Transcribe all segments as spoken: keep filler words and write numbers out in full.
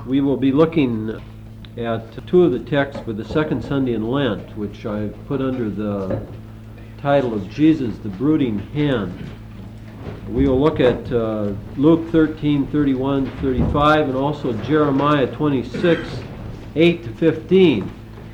We will be looking at two of the texts for the second Sunday in Lent, which I've put under the title of Jesus, the Brooding Hen. We will look at uh, Luke thirteen, thirty-one, thirty-five, and also Jeremiah twenty-six, eight to fifteen.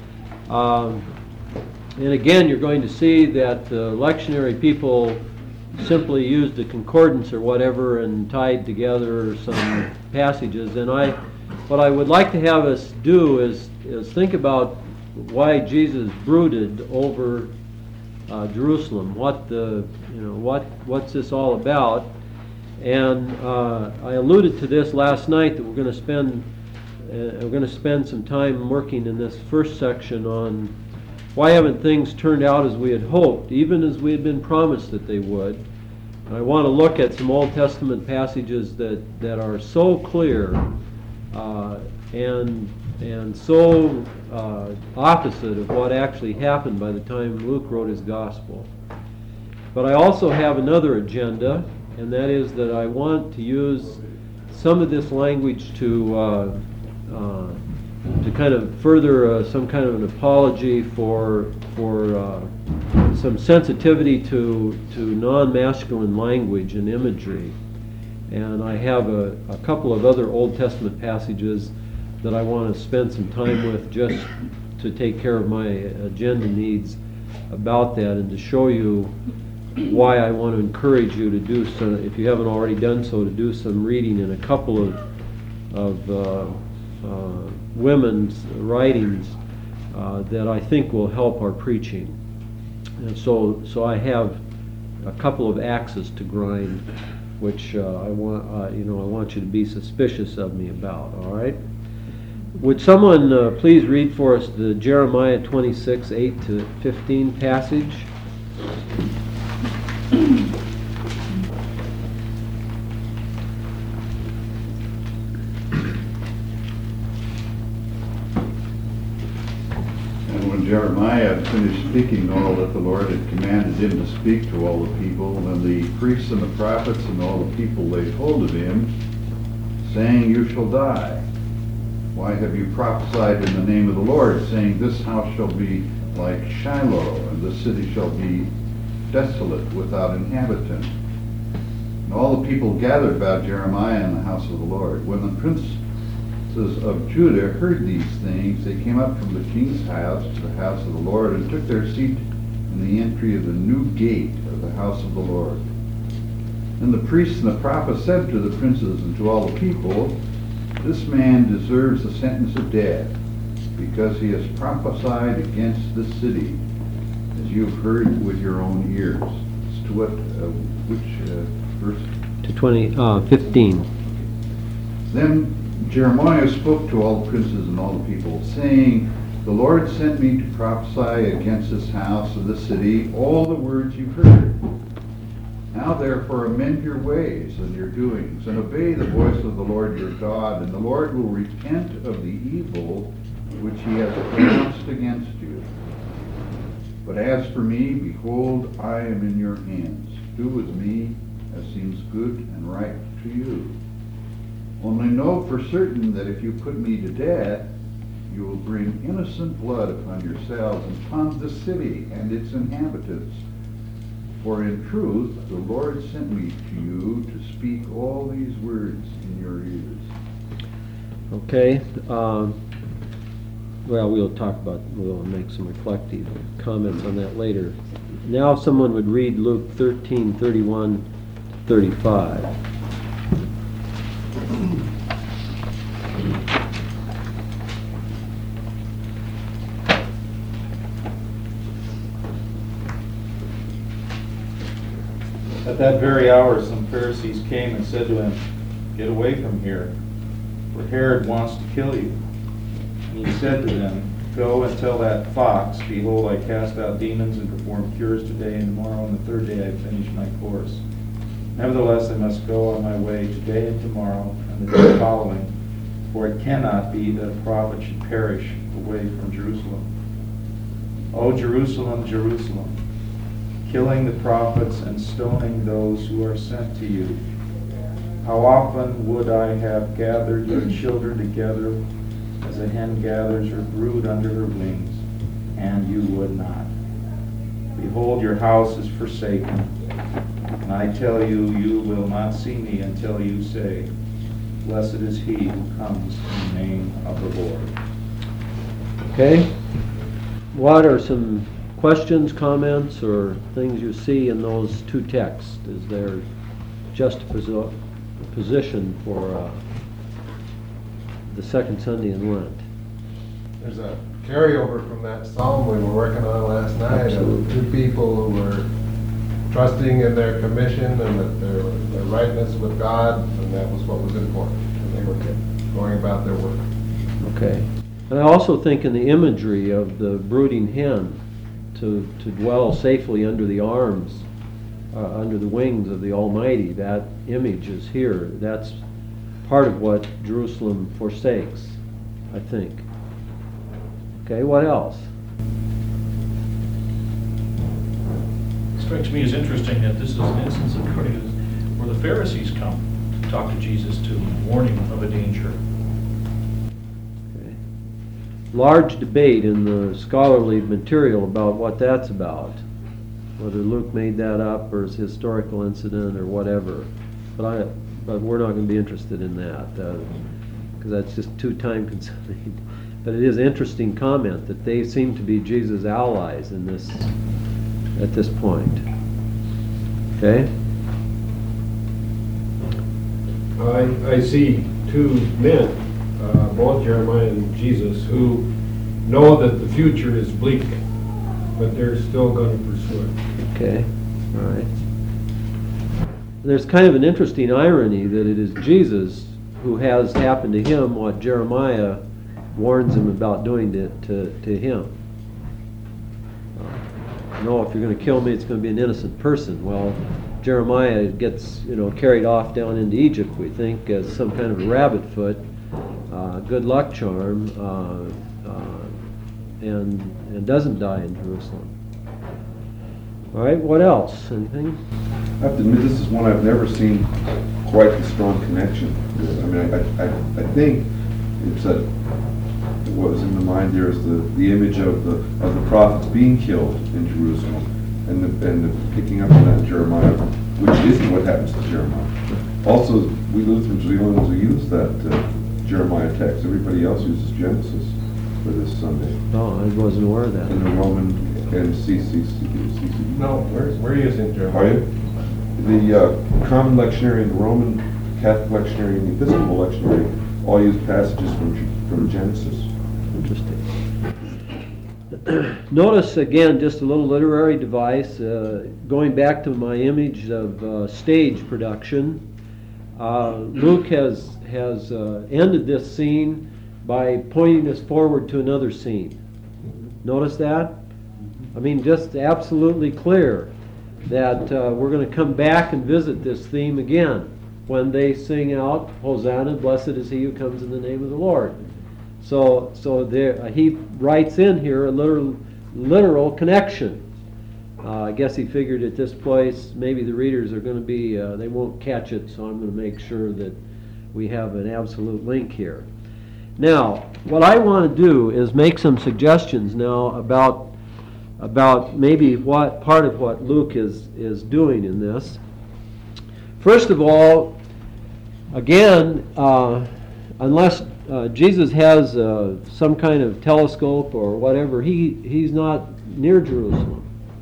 Um, and again, you're going to see that the lectionary people simply used a concordance or whatever and tied together some passages. And I, what I would like to have us do is, is think about why Jesus brooded over uh, Jerusalem. What the, you know, what what's this all about? And uh, I alluded to this last night that we're going to spend uh, we're going to spend some time working in this first section on why haven't things turned out as we had hoped, even as we had been promised that they would. And I want to look at some Old Testament passages that, that are so clear uh, and and so uh, opposite of what actually happened by the time Luke wrote his gospel. But I also have another agenda, and that is that I want to use some of this language to uh, uh, to kind of further uh, some kind of an apology for for uh, some sensitivity to to non-masculine language and imagery. And I have a, a couple of other Old Testament passages that I want to spend some time with just to take care of my agenda needs about that, and to show you why I want to encourage you to do so, if you haven't already done so, to do some reading in a couple of of uh, uh, women's writings uh, that I think will help our preaching. And so, so I have a couple of axes to grind, which uh, I want, uh, you know, I want you to be suspicious of me about. All right. Would someone uh, please read for us the Jeremiah twenty-six, eight to fifteen passage? Jeremiah had finished speaking all that the Lord had commanded him to speak to all the people, and the priests and the prophets and all the people laid hold of him, saying, "You shall die. Why have you prophesied in the name of the Lord, saying, This house shall be like Shiloh, and the city shall be desolate without inhabitant?" And all the people gathered about Jeremiah in the house of the Lord. When the prince of Judah heard these things, they came up from the king's house to the house of the Lord, and took their seat in the entry of the new gate of the house of the Lord. And the priests and the prophets said to the princes and to all the people, "This man deserves the sentence of death, because he has prophesied against this city, as you have heard with your own ears." As to what, uh, which uh, verse? To twenty, uh, fifteen. Then Jeremiah spoke to all the princes and all the people, saying, "The Lord sent me to prophesy against this house of this city all the words you've heard. Now therefore amend your ways and your doings, and obey the voice of the Lord your God, and the Lord will repent of the evil which he has pronounced against you. But as for me, behold, I am in your hands. Do with me as seems good and right to you. Only know for certain that if you put me to death, you will bring innocent blood upon yourselves and upon the city and its inhabitants. For in truth, the Lord sent me to you to speak all these words in your ears." Okay. Um, well, we'll talk about, we'll make some reflective comments on that later. Now, if someone would read Luke thirteen, thirty-one, thirty-five. At that very hour some Pharisees came and said to him, "Get away from here, for Herod wants to kill you." And he said to them, "Go and tell that fox, behold, I cast out demons and perform cures today and tomorrow, and the third day I finish my course. Nevertheless, I must go on my way today and tomorrow and the day following, for it cannot be that a prophet should perish away from Jerusalem. O Jerusalem, Jerusalem, killing the prophets and stoning those who are sent to you. How often would I have gathered your children together as a hen gathers her brood under her wings, and you would not. Behold, your house is forsaken, and I tell you, you will not see me until you say, Blessed is he who comes in the name of the Lord. Okay? What are some questions, comments, or things you see in those two texts? Is there juxtaposition position for uh, the second Sunday in Lent? There's a carryover from that psalm we were working on last night of two people who were trusting in their commission and that their, their rightness with God, and that was what was important. And they were going about their work. Okay. And I also think in the imagery of the brooding hen, to, to dwell safely under the arms, uh, under the wings of the Almighty, that image is here. That's part of what Jerusalem forsakes, I think. Okay, what else? It strikes me as interesting that this is an instance according to where the Pharisees come to talk to Jesus to warn him of a danger. Okay. Large debate in the scholarly material about what that's about. Whether Luke made that up or it's a historical incident or whatever. But I, but we're not going to be interested in that because uh, that's just too time consuming. But it is an interesting comment that they seem to be Jesus' allies in this at this point. Okay? I, I see two men, uh, both Jeremiah and Jesus, who know that the future is bleak, but they're still going to pursue it. Okay. All right. There's kind of an interesting irony that it is Jesus who has happened to him what Jeremiah warns him about doing to, to, to him. Uh, no, if you're going to kill me, it's going to be an innocent person. Well, Jeremiah gets, you know, carried off down into Egypt, we think, as some kind of a rabbit foot, uh, good luck charm, uh, uh, and and doesn't die in Jerusalem. All right, what else? Anything? I have to admit, this is one I've never seen quite the strong connection. I mean, I, I, I think it's a, what was in my mind there is the, the image of the of the prophets being killed in Jerusalem, and the, and the picking up on that in Jeremiah, which isn't what happens to Jeremiah. Also, we Lutherans are the only ones who use that uh, Jeremiah text. Everybody else uses Genesis for this Sunday. Oh, I wasn't aware of that. In the Roman and C C C. No, we're, we're using Are Jeremiah. you? The uh, Common Lectionary and the Roman Catholic Lectionary and the Episcopal Lectionary all use passages from from Genesis. Interesting. Notice again, just a little literary device, uh, going back to my image of uh, stage production. Uh, Luke has has uh, ended this scene by pointing us forward to another scene. Notice that? I mean, just absolutely clear that uh, we're going to come back and visit this theme again when they sing out, Hosanna, blessed is he who comes in the name of the Lord. So, so there, uh, he writes in here a literal, literal connection. Uh, I guess he figured at this place maybe the readers are going to be, uh, they won't catch it, so I'm going to make sure that we have an absolute link here. Now, what I want to do is make some suggestions now about about maybe what part of what Luke is is doing in this. First of all, again, uh, unless uh, Jesus has uh, some kind of telescope or whatever, he he's not near Jerusalem.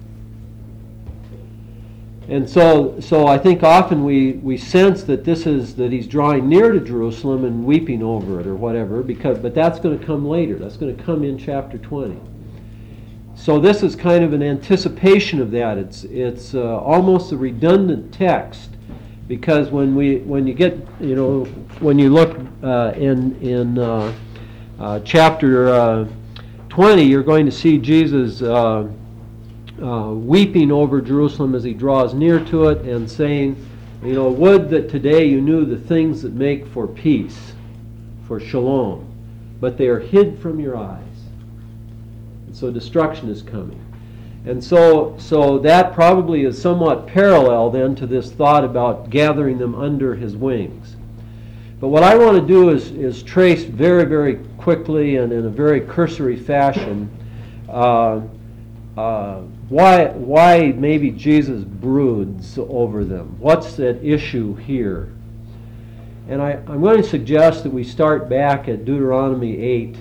And so, so I think often we, we sense that this is that he's drawing near to Jerusalem and weeping over it or whatever, because but that's going to come later. That's going to come in chapter twenty. So this is kind of an anticipation of that. It's it's uh, almost a redundant text, because when we when you get you know when you look uh, in in uh, uh, chapter uh, twenty, you're going to see Jesus Uh, Uh, weeping over Jerusalem as he draws near to it and saying, you know, would that today you knew the things that make for peace, for shalom, but they are hid from your eyes. And so destruction is coming. And so, so that probably is somewhat parallel then to this thought about gathering them under his wings. But what I want to do is, is trace very, very quickly and in a very cursory fashion uh, uh, why, why maybe Jesus broods over them. What's at issue here? And I, I'm going to suggest that we start back at Deuteronomy eight.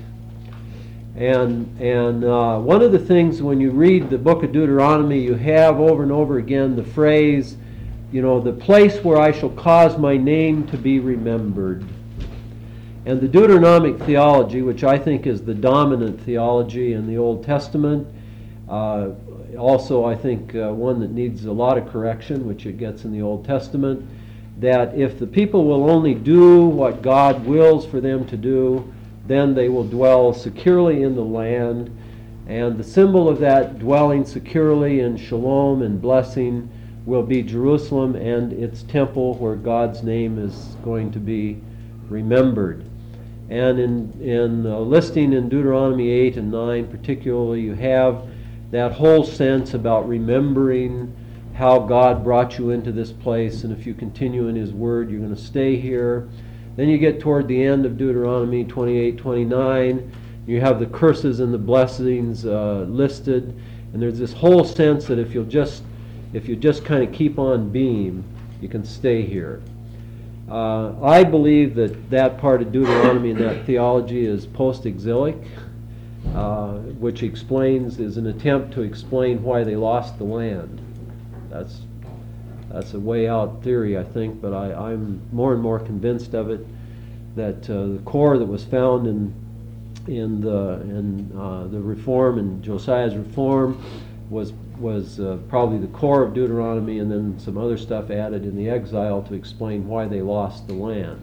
And, and uh, one of the things when you read the book of Deuteronomy, you have over and over again the phrase, you know, the place where I shall cause my name to be remembered. And the Deuteronomic theology, which I think is the dominant theology in the Old Testament, uh, also I think uh, one that needs a lot of correction, which it gets in the Old Testament, that if the people will only do what God wills for them to do, then they will dwell securely in the land. And the symbol of that dwelling securely in shalom and blessing will be Jerusalem and its temple, where God's name is going to be remembered. And in, in uh, listing in Deuteronomy eight and nine particularly, you have that whole sense about remembering how God brought you into this place, and if you continue in His Word, you're going to stay here. Then you get toward the end of Deuteronomy twenty-eight, twenty-nine, you have the curses and the blessings uh, listed, and there's this whole sense that if you'll just if you just kind of keep on being, you can stay here. Uh, I believe that that part of Deuteronomy and that theology is post-exilic, uh, which explains is an attempt to explain why they lost the land. That's that's a way out theory, I think, but I, I'm more and more convinced of it that uh, the core that was found in in the in uh, the reform and Josiah's reform was was uh, probably the core of Deuteronomy, and then some other stuff added in the exile to explain why they lost the land.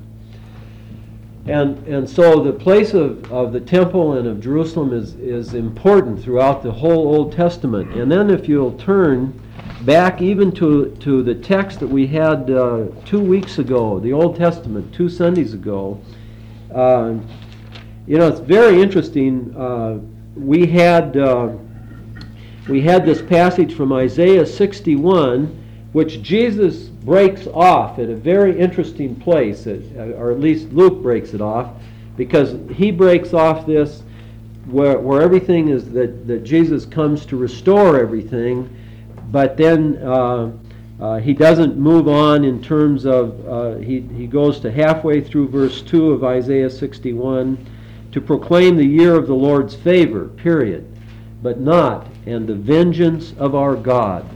And and so the place of, of the temple and of Jerusalem is, is important throughout the whole Old Testament. And then if you'll turn back even to, to the text that we had uh, two weeks ago, the Old Testament, two Sundays ago, uh, you know, it's very interesting. Uh, we had uh, we had this passage from Isaiah sixty-one, which Jesus breaks off at a very interesting place, or at least Luke breaks it off, because he breaks off this where, where everything is that, that Jesus comes to restore everything, but then uh, uh, he doesn't move on in terms of, uh, he, he goes to halfway through verse two of Isaiah sixty-one to proclaim the year of the Lord's favor, period, but not, and the vengeance of our God.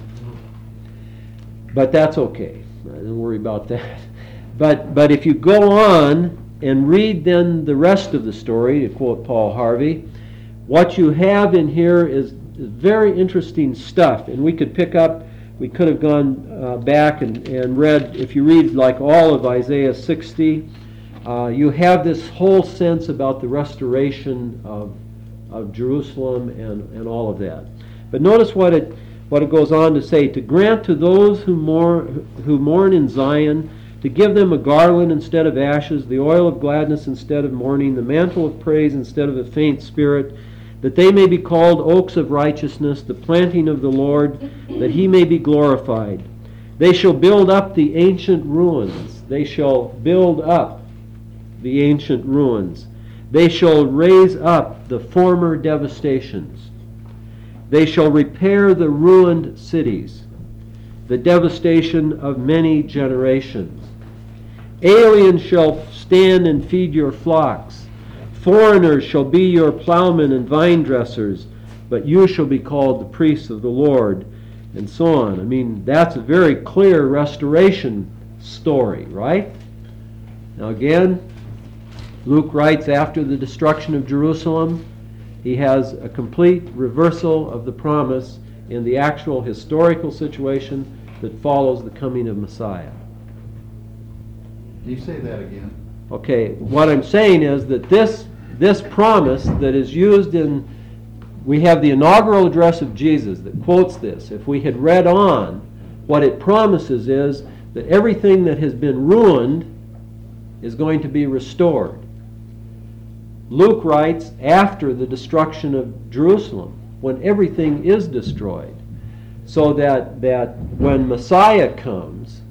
But that's okay. Don't worry about that. But but if you go on and read then the rest of the story, to quote Paul Harvey, what you have in here is, is very interesting stuff. And we could pick up, we could have gone uh, back and, and read, if you read like all of Isaiah sixty, uh, you have this whole sense about the restoration of, of Jerusalem and, and all of that. But notice what it What it goes on to say, to grant to those who mourn, who mourn in Zion, to give them a garland instead of ashes, the oil of gladness instead of mourning, the mantle of praise instead of a faint spirit, that they may be called oaks of righteousness, the planting of the Lord, that he may be glorified. They shall build up the ancient ruins. They shall build up the ancient ruins. They shall raise up the former devastations. They shall repair the ruined cities, the devastation of many generations. Aliens shall stand and feed your flocks. Foreigners shall be your plowmen and vine dressers, but you shall be called the priests of the Lord, and so on. I mean, that's a very clear restoration story, right? Now again, Luke writes after the destruction of Jerusalem, he has a complete reversal of the promise in the actual historical situation that follows the coming of Messiah. Can you say that again? Okay, what I'm saying is that this this promise that is used in, we have the inaugural address of Jesus that quotes this. If we had read on, what it promises is that everything that has been ruined is going to be restored. Luke writes after the destruction of Jerusalem. when everything is destroyed. So that, that when Messiah comes,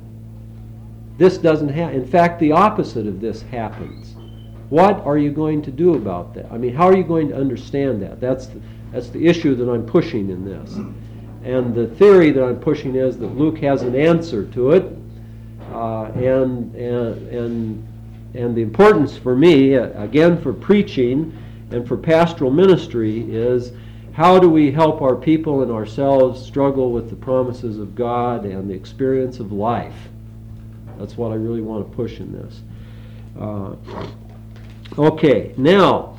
this doesn't happen. In fact, the opposite of this happens. What are you going to do about that? I mean, how are you going to understand that? That's the, that's the issue that I'm pushing in this. And the theory that I'm pushing is that Luke has an answer to it. Uh, and, and, and, and the importance for me, again for preaching and for pastoral ministry, is how do we help our people and ourselves struggle with the promises of God and the experience of life? That's what I really want to push in this. Uh, okay, now,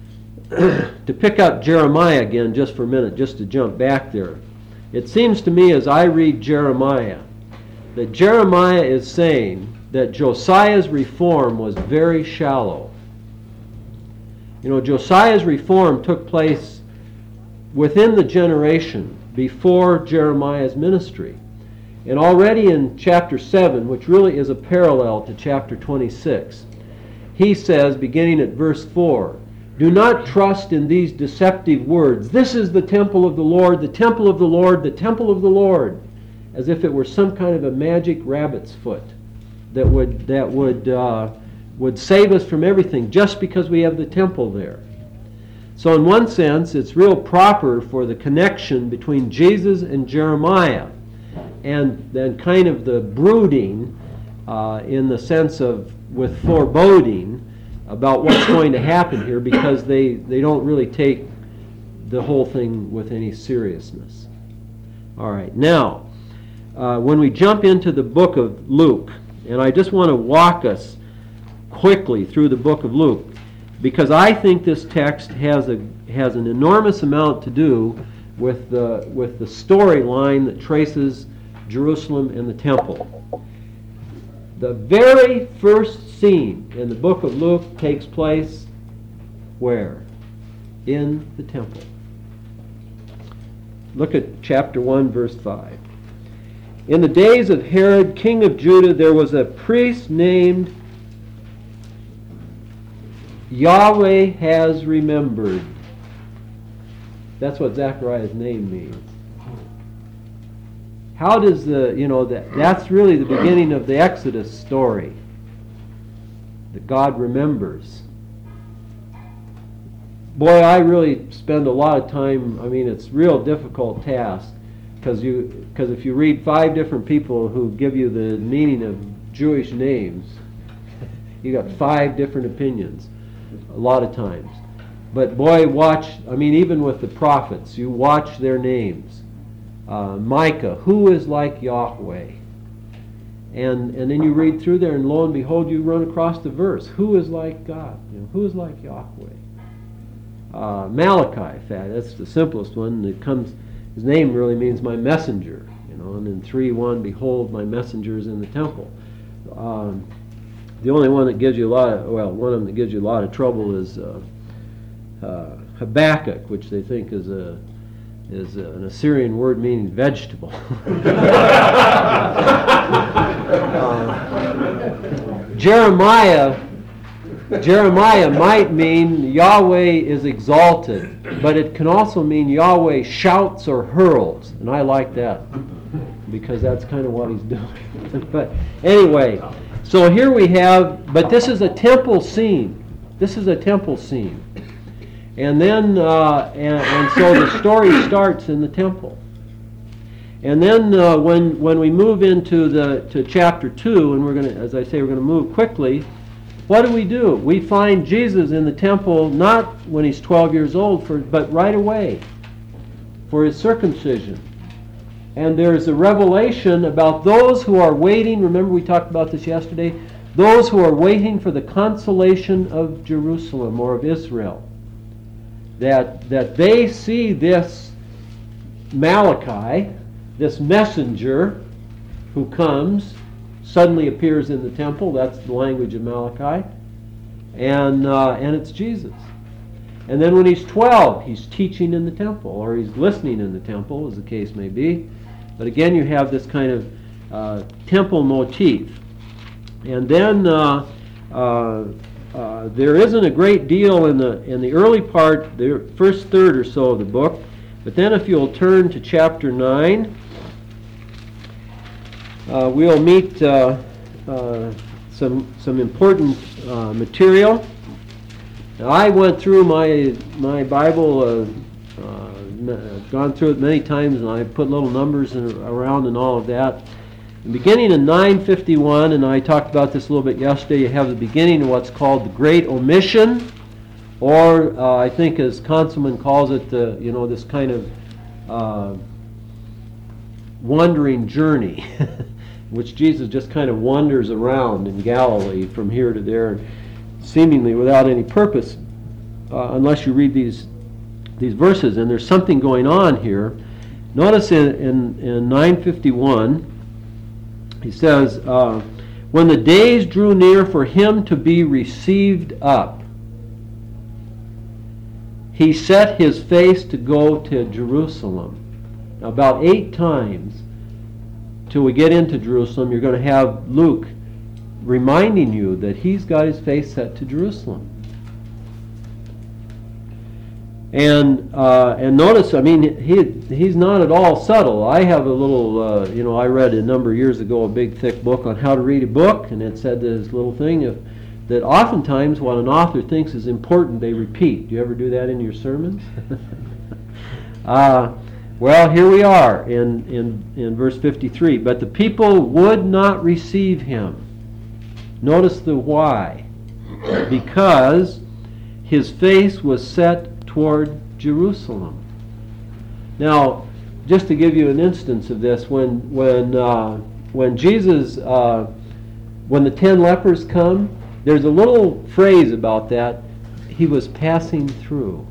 to pick up Jeremiah again just for a minute, just to jump back there. It seems to me as I read Jeremiah that Jeremiah is saying that Josiah's reform was very shallow. You know, Josiah's reform took place within the generation before Jeremiah's ministry. And already in chapter seven, which really is a parallel to chapter twenty-six, he says, beginning at verse four, "Do not trust in these deceptive words. This is the temple of the Lord, the temple of the Lord, the temple of the Lord," as if it were some kind of a magic rabbit's foot that would that would uh, would save us from everything just because we have the temple there. So in one sense, it's real proper for the connection between Jesus and Jeremiah, and then kind of the brooding uh, in the sense of with foreboding about what's going to happen here, because they, they don't really take the whole thing with any seriousness. All right, now, uh, when we jump into the book of Luke, and I just want to walk us quickly through the book of Luke, because I think this text has a has an enormous amount to do with the with the storyline that traces Jerusalem and the temple. The very first scene in the book of Luke takes place where? In the temple. Look at chapter one, verse five. "In the days of Herod, king of Judah, there was a priest named Yahweh has remembered." That's what Zechariah's name means. How does the, you know, that that's really the beginning of the Exodus story. That God remembers. Boy, I really spend a lot of time, I mean, it's a real difficult task, because you, because if you read five different people who give you the meaning of Jewish names, you got five different opinions. A lot of times. But boy, watch, I mean, even with the prophets, you watch their names. Uh, Micah, who is like Yahweh? And and then you read through there, and lo and behold, you run across the verse. Who is like God? You know, who is like Yahweh? Uh, Malachi, in fact, that's the simplest one. It comes, his name really means my messenger. You know, and in three one, behold, my messenger is in the temple. Um, The only one that gives you a lot of, well, one of them that gives you a lot of trouble is uh, uh, Habakkuk, which they think is a is a, an Assyrian word meaning vegetable. uh, Jeremiah, Jeremiah might mean Yahweh is exalted, but it can also mean Yahweh shouts or hurls, and I like that because that's kind of what he's doing. But anyway. So here we have, but this is a temple scene. This is a temple scene. And then, uh, and, and so the story starts in the temple. And then uh, when when we move into the to chapter two, and we're going to, as I say, we're going to move quickly, what do we do? We find Jesus in the temple not when he's twelve years old, for, but right away for his circumcision. And there's a revelation about those who are waiting. Remember we talked about this yesterday. Those who are waiting for the consolation of Jerusalem or of Israel. That, that they see this Malachi, this messenger who comes, suddenly appears in the temple. That's the language of Malachi. And, uh, and it's Jesus. And then when he's twelve, he's teaching in the temple, or he's listening in the temple, as the case may be. But again, you have this kind of uh, temple motif. And then uh, uh, uh, there isn't a great deal in the in the early part, the first third or so of the book. But then if you'll turn to chapter nine, uh, we'll meet uh, uh, some some important uh, material. Now, I went through my my Bible, uh, uh, gone through it many times, and I put little numbers in, around and all of that. And beginning in nine fifty-one, and I talked about this a little bit yesterday, you have the beginning of what's called the Great Omission, or uh, I think as Conselman calls it, uh, you know, this kind of uh, wandering journey, which Jesus just kind of wanders around in Galilee from here to there, seemingly without any purpose, uh, unless you read these these verses. And there's something going on here. Notice in, in, in nine fifty-one, he says, uh, when the days drew near for him to be received up, he set his face to go to Jerusalem. Now, about eight times till we get into Jerusalem, you're going to have Luke reminding you that he's got his face set to Jerusalem. And uh, and notice, I mean, he he's not at all subtle. I have a little, uh, you know, I read a number of years ago a big thick book on how to read a book, and it said this little thing of, that oftentimes what an author thinks is important, they repeat. Do you ever do that in your sermons? uh, well, here we are in, in, in verse fifty-three. But the people would not receive him. Notice the why. Because his face was set toward Jerusalem. Now, just to give you an instance of this, when when uh, when Jesus, uh, when the ten lepers come, there's a little phrase about that. He was passing through.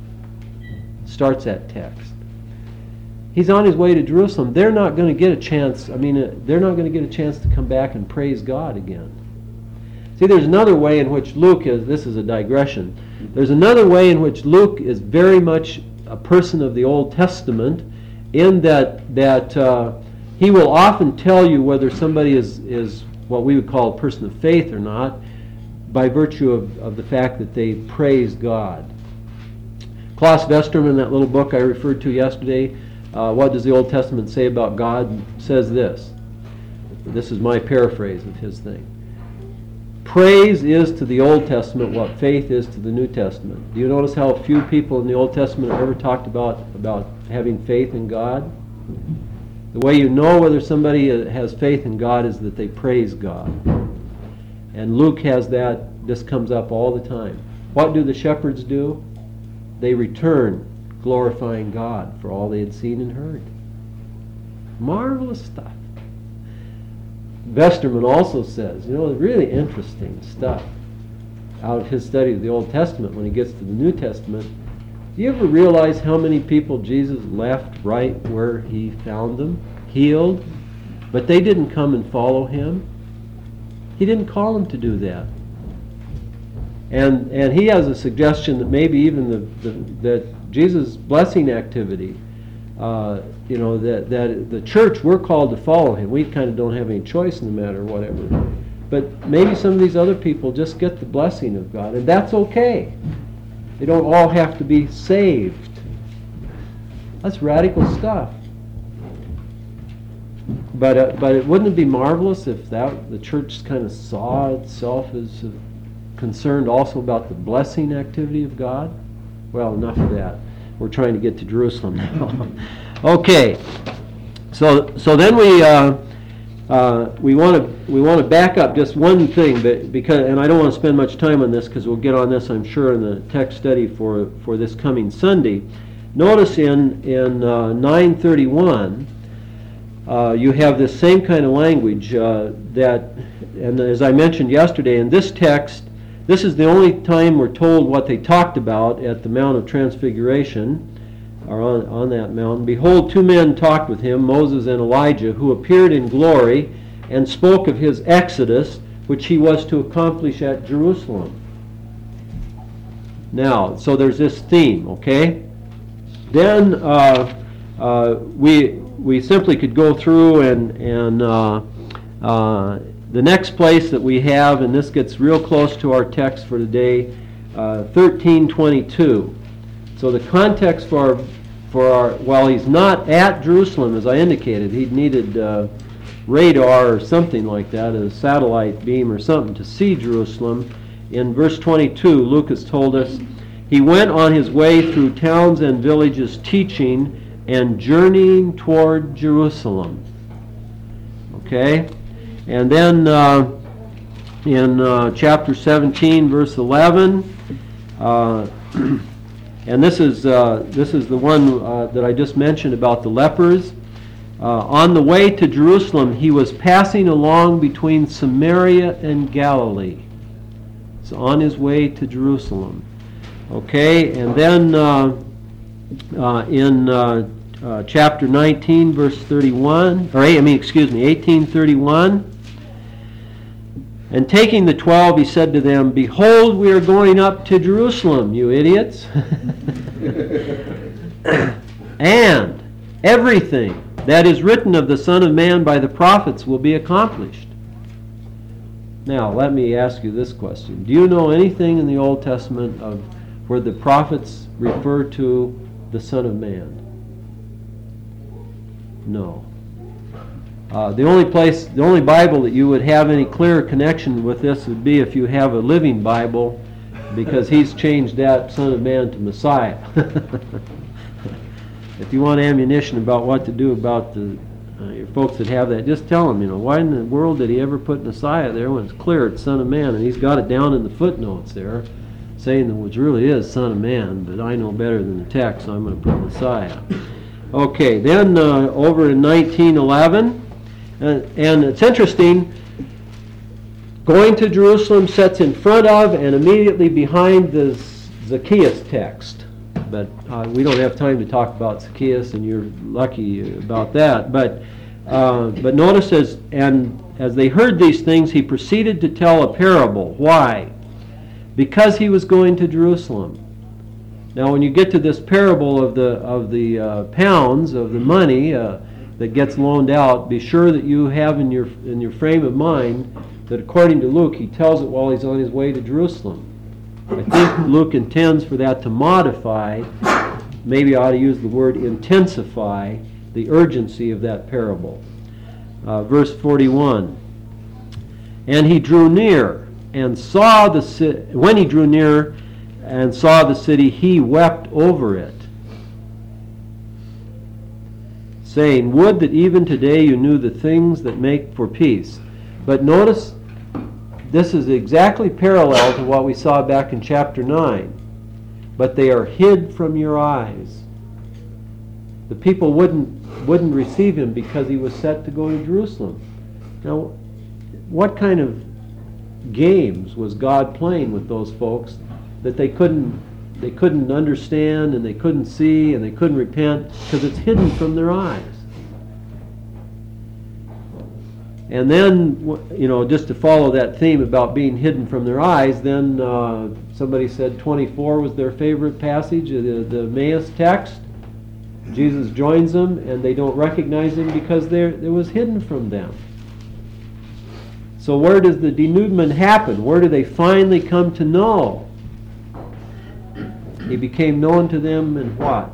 Starts that text. He's on his way to Jerusalem. They're not going to get a chance. I mean, uh, they're not going to get a chance to come back and praise God again. See, there's another way in which Luke is. This is a digression. There's another way in which Luke is very much a person of the Old Testament, in that that uh, he will often tell you whether somebody is, is what we would call a person of faith or not, by virtue of, of the fact that they praise God. Klaus Westermann, that little book I referred to yesterday, uh, What Does the Old Testament Say About God, says this. This is my paraphrase of his thing. Praise is to the Old Testament what faith is to the New Testament. Do you notice how few people in the Old Testament ever talked about, about having faith in God? The way you know whether somebody has faith in God is that they praise God. And Luke has that. This comes up all the time. What do the shepherds do? They return glorifying God for all they had seen and heard. Marvelous stuff. Westermann also says, you know, really interesting stuff out of his study of the Old Testament when he gets to the New Testament. Do you ever realize how many people Jesus left right where he found them, healed, but they didn't come and follow him? He didn't call them to do that. And and he has a suggestion that maybe even the, the that Jesus' blessing activity, uh, you know, that, that the church, we're called to follow him. We kind of don't have any choice in the matter or whatever. But maybe some of these other people just get the blessing of God, and that's okay. They don't all have to be saved. That's radical stuff. But uh, but it wouldn't it be marvelous if that the church kind of saw itself as uh, concerned also about the blessing activity of God? Well, enough of that. We're trying to get to Jerusalem now. Okay, so so then we uh, uh, we want to we want to back up just one thing, but because and I don't want to spend much time on this because we'll get on this, I'm sure, in the text study for for this coming Sunday. Notice in in uh, nine thirty-one. Uh, you have this same kind of language uh, that, and as I mentioned yesterday, in this text, this is the only time we're told what they talked about at the Mount of Transfiguration, or on, on that mountain. Behold, two men talked with him, Moses and Elijah, who appeared in glory and spoke of his exodus, which he was to accomplish at Jerusalem. Now, so there's this theme, okay? Then uh, uh, we... We simply could go through and and uh, uh, the next place that we have, and this gets real close to our text for today, uh, thirteen twenty-two. So the context for our, for our, while he's not at Jerusalem, as I indicated, he needed uh, radar or something like that, a satellite beam or something to see Jerusalem. In verse twenty-two, Luke has told us, he went on his way through towns and villages teaching and journeying toward Jerusalem. Okay? And then uh, in uh, chapter seventeen, verse eleven, uh, and this is uh, this is the one uh, that I just mentioned about the lepers. Uh, on the way to Jerusalem, he was passing along between Samaria and Galilee. So on his way to Jerusalem. Okay, and then uh, uh, in uh, uh, chapter nineteen, verse thirty-one, or I mean, excuse me, eighteen thirty-one. And taking the twelve, he said to them, behold, we are going up to Jerusalem, you idiots. And everything that is written of the Son of Man by the prophets will be accomplished. Now, let me ask you this question. Do you know anything in the Old Testament of where the prophets refer to the Son of Man? No. Uh, the only place, the only Bible that you would have any clear connection with this would be if you have a Living Bible, because he's changed that Son of Man to Messiah. If you want ammunition about what to do about the uh, your folks that have that, just tell them, you know, why in the world did he ever put Messiah there when it's clear it's Son of Man? And he's got it down in the footnotes there, saying that which really is Son of Man, but I know better than the text, so I'm going to put Messiah. Okay, then uh, over in nineteen eleven, uh, and it's interesting, going to Jerusalem sets in front of and immediately behind the Zacchaeus text. But uh, we don't have time to talk about Zacchaeus, and you're lucky about that. But uh, but notice as and as they heard these things, he proceeded to tell a parable. Why? Because he was going to Jerusalem. Now, when you get to this parable of the of the uh, pounds of the money uh, that gets loaned out, be sure that you have in your in your frame of mind that according to Luke, he tells it while he's on his way to Jerusalem. I think Luke intends for that to modify, maybe I ought to use the word intensify, the urgency of that parable. Uh, verse forty-one. And he drew near and saw the city. When he drew near and saw the city, he wept over it, saying, would that even today you knew the things that make for peace. But notice, this is exactly parallel to what we saw back in chapter nine. But they are hid from your eyes. The people wouldn't wouldn't receive him because he was set to go to Jerusalem. Now, what kind of games was God playing with those folks that they couldn't they couldn't understand and they couldn't see and they couldn't repent because it's hidden from their eyes? And then, you know, just to follow that theme about being hidden from their eyes, then uh, somebody said twenty-four was their favorite passage, the, the Emmaus text. Jesus joins them, and they don't recognize him because they're, it was hidden from them. So where does the denouement happen? Where do they finally come to know? He became known to them in what?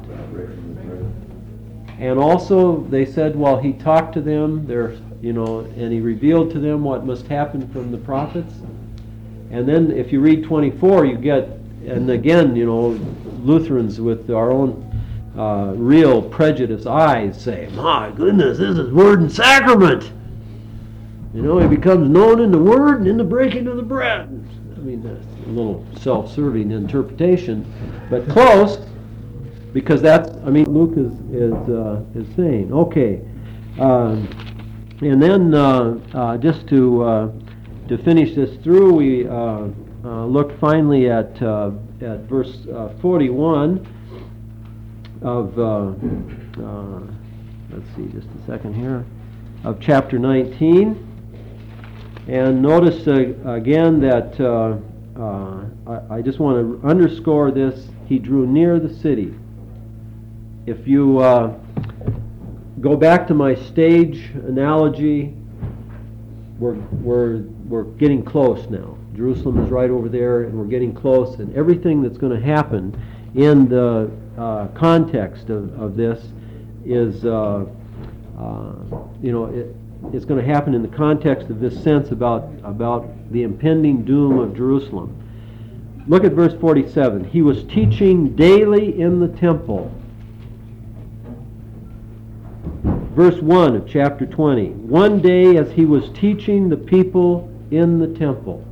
And also, they said, well, he talked to them, they're you know, and he revealed to them what must happen from the prophets. And then if you read twenty-four, you get, and again, you know, Lutherans with our own uh, real prejudiced eyes say, my goodness, this is word and sacrament. You know, he becomes known in the word and in the breaking of the bread. I mean, that's a little self-serving interpretation, but close, because that's, I mean, Luke is, is, uh, is saying. Okay. Um, And then, uh, uh, just to uh, to finish this through, we uh, uh, look finally at uh, at verse uh, forty-one of uh, uh, let's see, just a second here, of chapter nineteen, and notice uh, again that uh, uh, I, I just want to underscore this. He drew near the city. If you uh, go back to my stage analogy, we're, we're, we're getting close now. Jerusalem is right over there, and we're getting close, and everything that's going to happen in the uh, context of, of this is, uh, uh, you know, it, it's going to happen in the context of this sense about, about the impending doom of Jerusalem. Look at verse forty-seven. He was teaching daily in the temple. Verse one of chapter twenty. One day as he was teaching the people in the temple.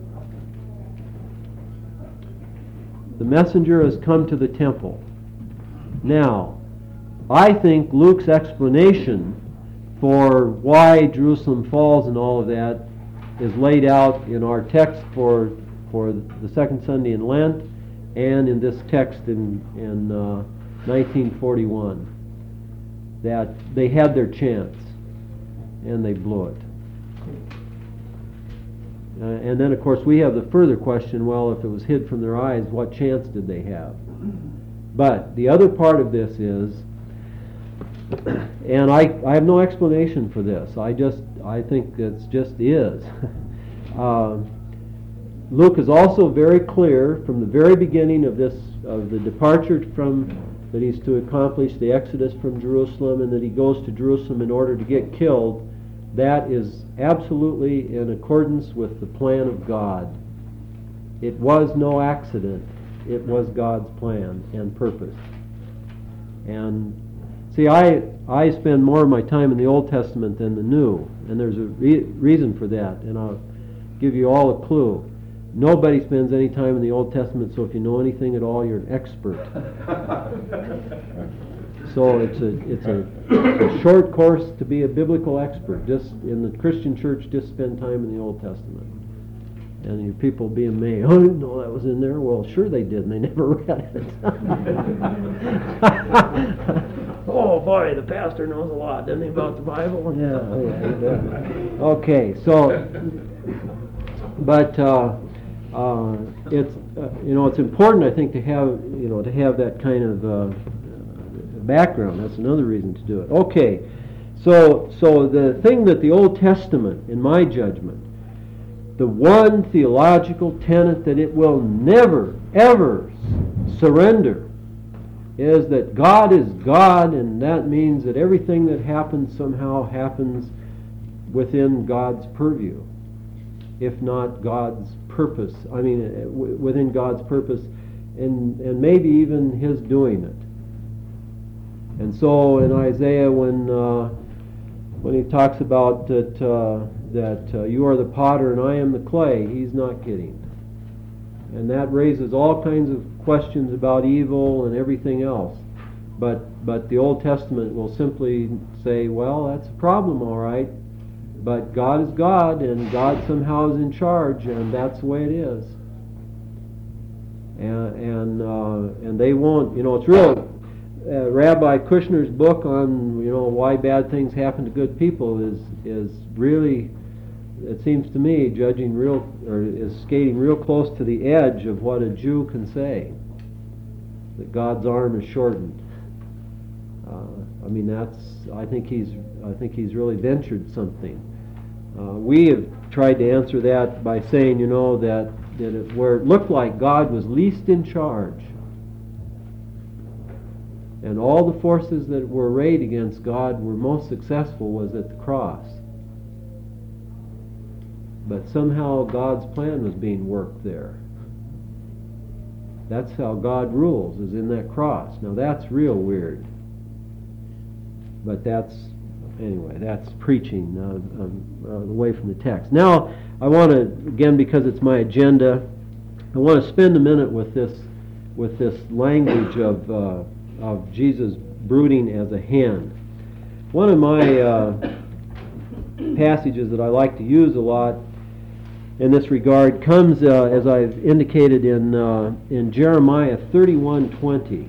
The messenger has come to the temple. Now, I think Luke's explanation for why Jerusalem falls and all of that is laid out in our text for for the second Sunday in Lent and in this text in, in uh, nineteen forty-one. That they had their chance and they blew it. Uh, and then, of course, we have the further question, well, if it was hid from their eyes, what chance did they have? But the other part of this is, and I, I have no explanation for this. I just, I think it's just is. uh, Luke is also very clear from the very beginning of this, of the departure from, that he's to accomplish the exodus from Jerusalem and that he goes to Jerusalem in order to get killed. That is absolutely in accordance with the plan of God. It was no accident. It was God's plan and purpose. And see, I I spend more of my time in the Old Testament than the New, and there's a re- reason for that, and I'll give you all a clue. Nobody spends any time in the Old Testament, so if you know anything at all, you're an expert. So it's a it's a, a short course to be a biblical expert. Just in the Christian church, just spend time in the Old Testament. And your people be amazed. Oh, I didn't know that was in there. Well, sure they did, and they never read it. Oh boy, the pastor knows a lot, doesn't he, about the Bible? Yeah. yeah. Okay, so, but uh, uh, it's uh, you know it's important, I think, to have you know to have that kind of uh, background. That's another reason to do it. Okay, so so the thing that the Old Testament, in my judgment, the one theological tenet that it will never, ever surrender is that God is God, and that means that everything that happens somehow happens within God's purview, if not God's purpose. I mean, w- within God's purpose, and, and maybe even His doing it. And so in Isaiah, when uh, when he talks about that, uh, that uh, you are the potter and I am the clay, he's not kidding. And that raises all kinds of questions about evil and everything else. But but the Old Testament will simply say, well, that's a problem, all right. But God is God, and God somehow is in charge, and that's the way it is. And and uh, and they won't, you know, it's real. Uh, Rabbi Kushner's book on, you know, why bad things happen to good people is is really, it seems to me, judging real, or is skating real close to the edge of what a Jew can say. That God's arm is shortened. Uh, I mean, that's. I think he's. I think he's really ventured something. Uh, we have tried to answer that by saying, you know, that that it, where it looked like God was least in charge, and all the forces that were arrayed against God were most successful was at the cross. But somehow God's plan was being worked there. That's how God rules, is in that cross. Now that's real weird. But that's, anyway, that's preaching uh, um, uh, away from the text. Now I want to, again, because it's my agenda, I want to spend a minute with this, with this language of uh, of Jesus brooding as a hen. One of my uh, passages that I like to use a lot in this regard comes, uh, as I've indicated, in uh, in Jeremiah thirty-one twenty.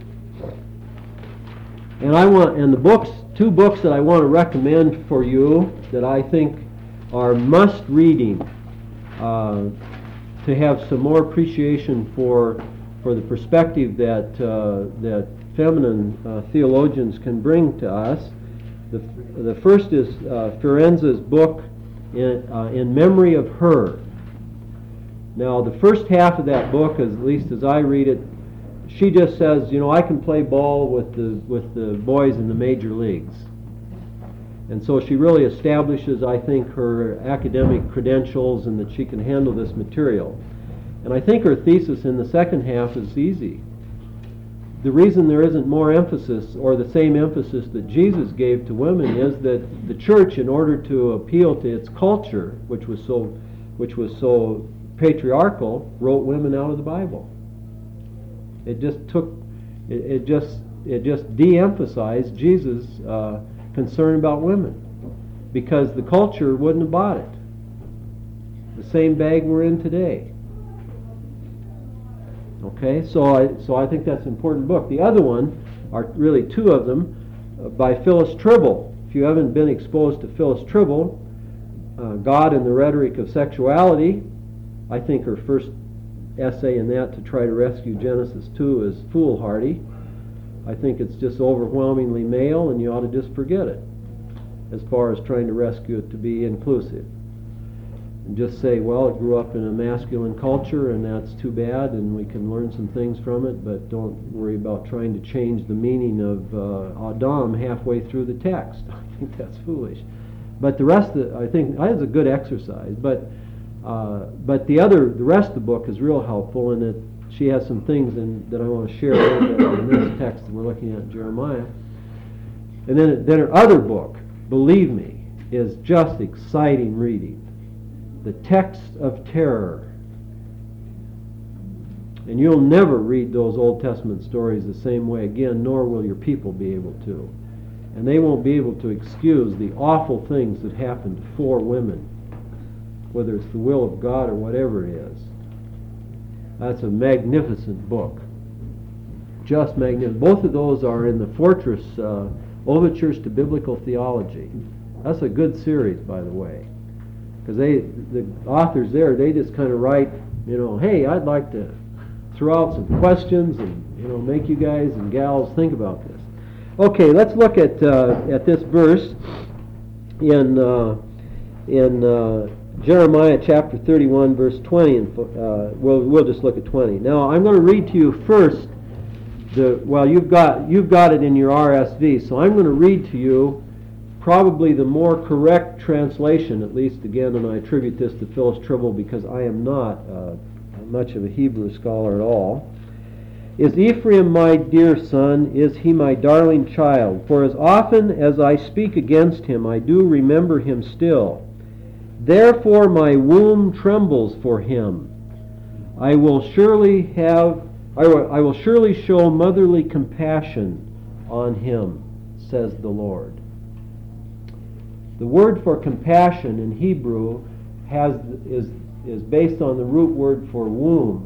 And I want, and the books, two books that I want to recommend for you that I think are must reading uh, to have some more appreciation for for the perspective that uh, that feminine uh, theologians can bring to us. The, the first is uh, Ferenza's book, in, uh, in memory of her. Now, the first half of that book, as, at least as I read it, she just says, you know, I can play ball with the with the boys in the major leagues. And so she really establishes, I think, her academic credentials and that she can handle this material. And I think her thesis in the second half is easy. The reason there isn't more emphasis, or the same emphasis that Jesus gave to women, is that the church, in order to appeal to its culture, which was so, which was so patriarchal, wrote women out of the Bible. It just took, it, it just, it just de-emphasized Jesus' uh, concern about women, because the culture wouldn't have bought it. The same bag we're in today. Okay, so I so I think that's an important book. The other one, are really two of them, uh, by Phyllis Tribble. If you haven't been exposed to Phyllis Tribble, uh, God and the Rhetoric of Sexuality, I think her first essay in that to try to rescue Genesis two is foolhardy. I think it's just overwhelmingly male, and you ought to just forget it as far as trying to rescue it to be inclusive. And just say, well, it grew up in a masculine culture, and that's too bad, and we can learn some things from it, but don't worry about trying to change the meaning of uh, Adam halfway through the text. I think that's foolish. But the rest, of, I think, that's a good exercise. But uh, but the other, the rest of the book is real helpful, and it she has some things in, that I want to share a little bit in this text that we're looking at in Jeremiah. And then then her other book, believe me, is just exciting reading. The Text of Terror. And you'll never read those Old Testament stories the same way again, nor will your people be able to. And they won't be able to excuse the awful things that happened to four women, whether it's the will of God or whatever it is. That's a magnificent book. Just magnificent. Both of those are in the Fortress uh, Overtures to Biblical Theology. That's a good series, by the way. Because they, the authors there, they just kind of write, you know, hey, I'd like to throw out some questions and, you know, make you guys and gals think about this. Okay, let's look at uh, at this verse in uh, in uh, Jeremiah chapter thirty-one, verse twenty, and uh, we'll we'll just look at twenty. Now, I'm going to read to you first the well, you've got you've got it in your R S V, so I'm going to read to you probably the more correct translation, at least again, and I attribute this to Phyllis Tribble because I am not uh, much of a Hebrew scholar at all. Is Ephraim my dear son? Is he my darling child? For as often as I speak against him, I do remember him still. Therefore my womb trembles for him. I will surely have, I will, I will surely show motherly compassion on him, says the Lord. The word for compassion in Hebrew has is is based on the root word for womb.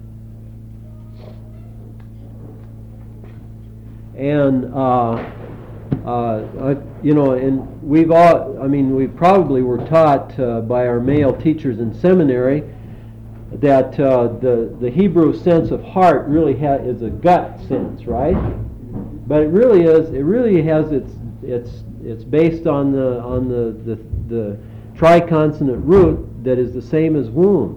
And uh, uh, I, you know, and we've all, I mean, we probably were taught uh, by our male teachers in seminary that uh, the the Hebrew sense of heart really ha- is a gut sense, right? But it really is. It really has its its It's based on the on the, the the triconsonant root that is the same as womb.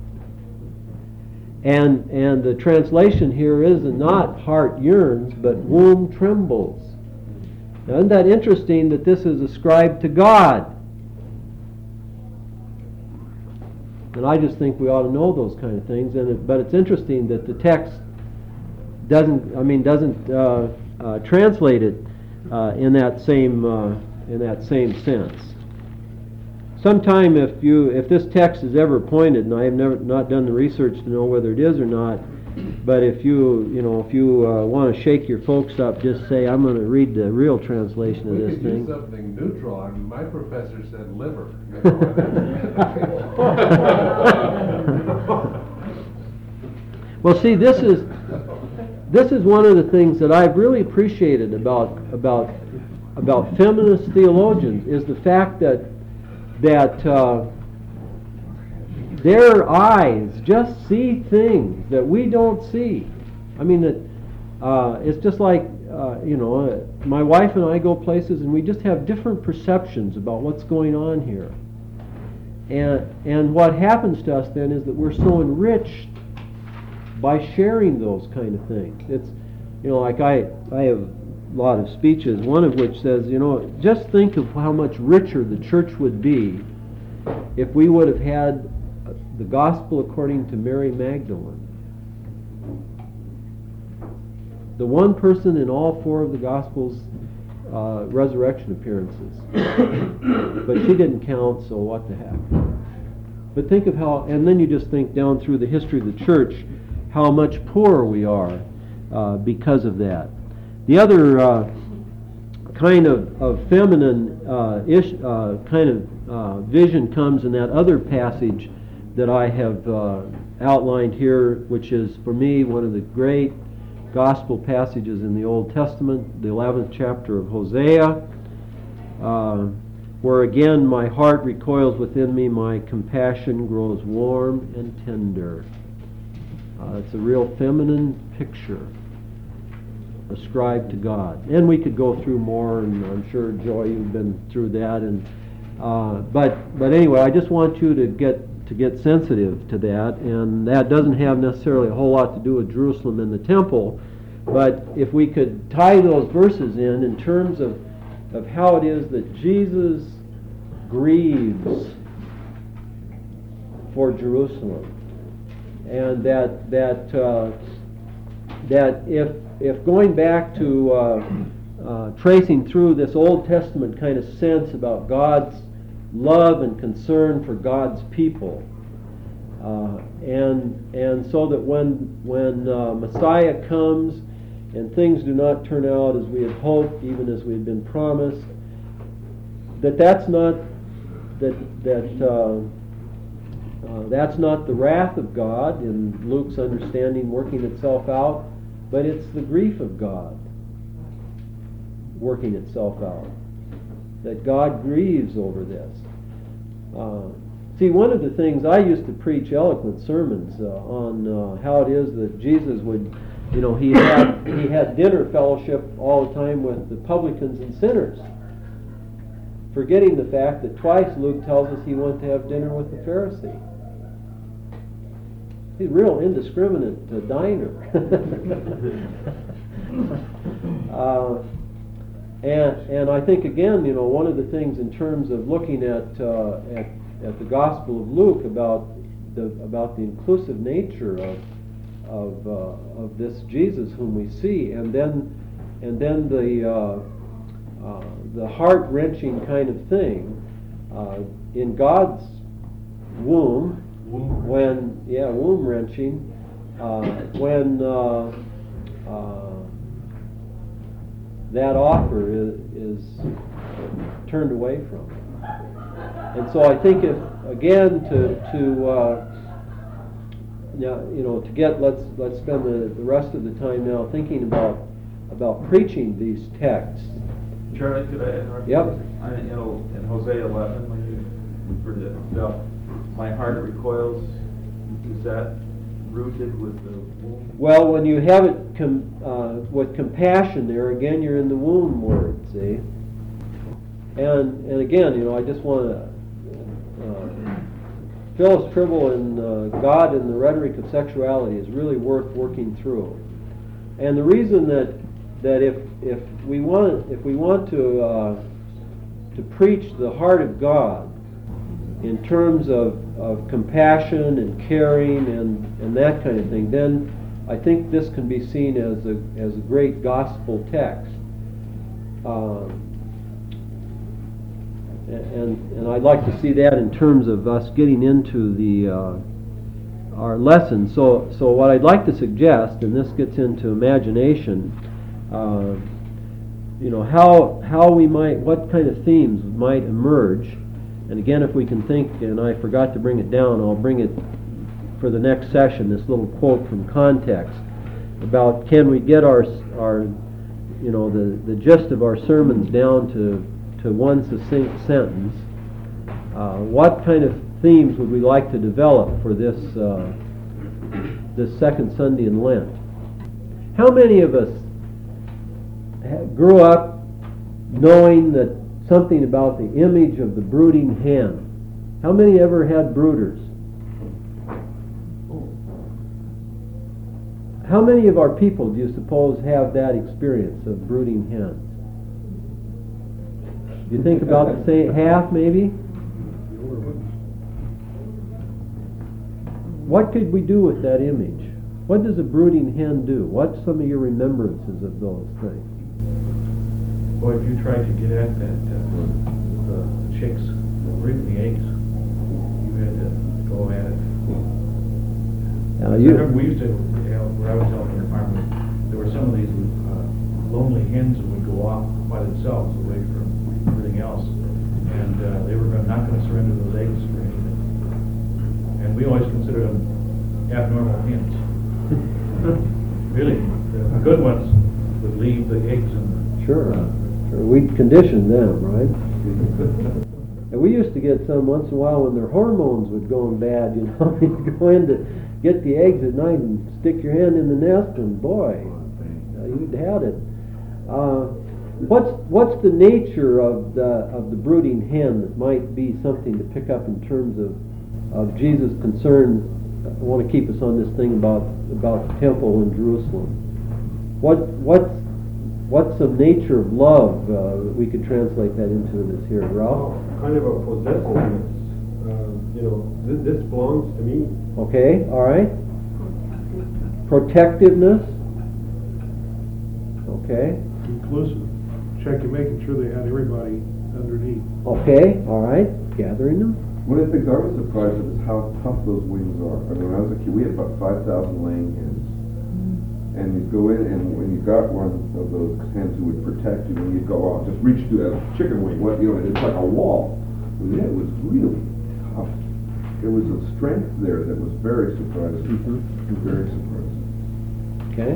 And and the translation here is not heart yearns, but womb trembles. Now, isn't that interesting that this is ascribed to God? And I just think we ought to know those kind of things. And it, but it's interesting that the text doesn't. I mean, doesn't uh, uh, translate it Uh, in that same uh, in that same sense. Sometime, if you if this text is ever pointed, and I have never not done the research to know whether it is or not, but if you you know if you uh, want to shake your folks up, just say I'm going to read the real translation of We this could thing. use something neutral. I mean, my professor said liver. Well, see, this is this is one of the things that I've really appreciated about about about feminist theologians is the fact that that uh, their eyes just see things that we don't see. I mean, that uh, it's just like uh, you know, uh, my wife and I go places and we just have different perceptions about what's going on here. And, and what happens to us then is that we're so enriched by sharing those kind of things. It's, you know, like I, I have a lot of speeches, one of which says, you know, just think of how much richer the church would be if we would have had the gospel according to Mary Magdalene. The one person in all four of the Gospels' uh, resurrection appearances. But she didn't count, so what the heck. But think of how, and then you just think down through the history of the church, how much poorer we are uh, because of that. The other uh, kind of, of feminine uh, ish, uh, kind of uh, vision comes in that other passage that I have uh, outlined here, which is for me one of the great gospel passages in the Old Testament, the eleventh chapter of Hosea, uh, where again my heart recoils within me, my compassion grows warm and tender. Uh, it's a real feminine picture ascribed to God. And we could go through more, and I'm sure, Joy, you've been through that. And uh, but but anyway, I just want you to get to get sensitive to that, and that doesn't have necessarily a whole lot to do with Jerusalem and the temple, but if we could tie those verses in in terms of, of how it is that Jesus grieves for Jerusalem, and that that uh, that if if going back to uh, uh, tracing through this Old Testament kind of sense about God's love and concern for God's people, uh, and and so that when when uh, Messiah comes and things do not turn out as we had hoped, even as we had been promised, that that's not that that uh, uh, that's not the wrath of God in Luke's understanding working itself out, but it's the grief of God working itself out. That God grieves over this. Uh, see, one of the things, I used to preach eloquent sermons uh, on uh, how it is that Jesus would, you know, he had he had dinner fellowship all the time with the publicans and sinners, forgetting the fact that twice Luke tells us he went to have dinner with the Pharisee. He's a real indiscriminate uh, diner. uh, And and I think again, you know, one of the things in terms of looking at uh, at at the Gospel of Luke about the about the inclusive nature of of uh, of this Jesus whom we see, and then and then the uh, uh, the heart wrenching kind of thing uh, in God's womb, when yeah womb wrenching uh, when. Uh, uh, that offer is, is turned away from. And so I think if, again, to, to uh, you know, to get, let's let's spend the, the rest of the time now thinking about about preaching these texts. Charlie, could I interrupt? Yep. I, you know, in Hosea eleven, when you refer to about my heart recoils, is that rooted with the womb? Well, when you have it com, uh, with compassion there, again, you're in the womb word, see? And and again, you know, I just want to, uh, Phyllis Tribble and uh, God and the Rhetoric of Sexuality is really worth working through. And the reason that that if if we want if we want to uh, to preach the heart of God in terms of, of compassion and caring and, and that kind of thing, then I think this can be seen as a as a great gospel text. Um, and and I'd like to see that in terms of us getting into the uh, our lesson. So so what I'd like to suggest, and this gets into imagination, uh, you know, how how we might, what kind of themes might emerge. And again, if we can think, and I forgot to bring it down, I'll bring it for the next session, this little quote from context about can we get our, our you know, the, the gist of our sermons down to, to one succinct sentence. Uh, what kind of themes would we like to develop for this, uh, this second Sunday in Lent? How many of us grew up knowing that something about the image of the brooding hen How many ever had brooders? How many of our people do you suppose have that experience of brooding hens? You think about the same, half maybe? What could we do with that image? What does a brooding hen do? What's some of your remembrances of those things? Boy, if you tried to get at that, uh, the chicks, bring the eggs, you had to go at it. Now, I you, remember we used to, you know, when I was helping our farm, there were some of these uh, lonely hens that would go off by themselves away from everything else, and uh, they were gonna- not going to surrender those eggs for anything. And we always considered them abnormal hens. Really, the good ones would leave the eggs in the... sure, sure. We'd condition them, right? And we used to get some once in a while when their hormones would go bad, you know, you'd go in to get the eggs at night and stick your hand in the nest, and boy, uh, you'd had it. Uh, what's what's the nature of the of the brooding hen that might be something to pick up in terms of of Jesus' concern? I want to keep us on this thing about about the temple in Jerusalem. What what's what's the nature of love? Uh, we could translate that into this here, Ralph. Kind of a possessiveness, uh, you know, this, this belongs to me. Okay, all right. Protectiveness. Okay. Inclusive. Checking, making sure they had everybody underneath. Okay, all right. Gathering them. One of the things I was surprised at is how tough those wings are. I mean, when I was a kid, we had about five thousand laying hens. And you'd go in, and when you got one of those hens who would protect you, and you'd go out, just reach through that chicken wing, what, you know, it's like a wall. I mean, it was really tough. There was a strength there that was very surprising. Mm-hmm. Very surprising. Okay.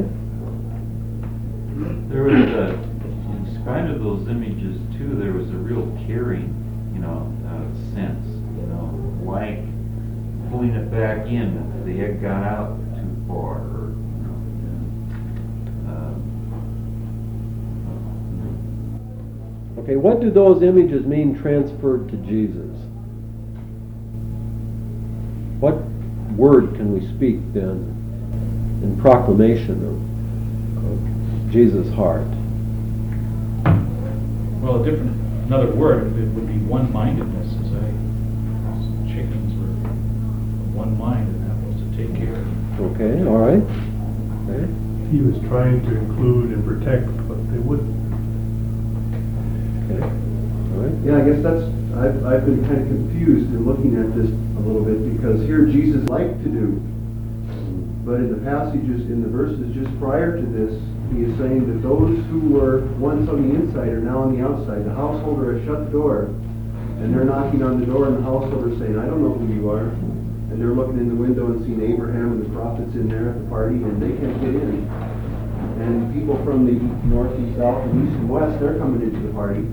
There was a, in spite of those images too, there was a real caring, you know, uh, sense, you know, like pulling it back in if the egg got out too far, or, you know, um, Okay, what do those images mean transferred to Jesus? What word can we speak then in proclamation of, of Jesus' heart? Well, a different, another word, it would be one-mindedness, as I, chickens were of one mind, and that was to take care of them. Okay, all right. Okay. He was trying to include and protect, but they wouldn't. Okay. All right. Yeah, I guess that's, I've, I've been kind of confused in looking at this a little bit, because here Jesus liked to do, but in the passages, in the verses just prior to this, he is saying that those who were once on the inside are now on the outside. The householder has shut the door, and they're knocking on the door, and the householder is saying, I don't know who you are. And they're looking in the window and seeing Abraham and the prophets in there at the party, and they can't get in. And people from the north and south and east and west, they're coming into the party.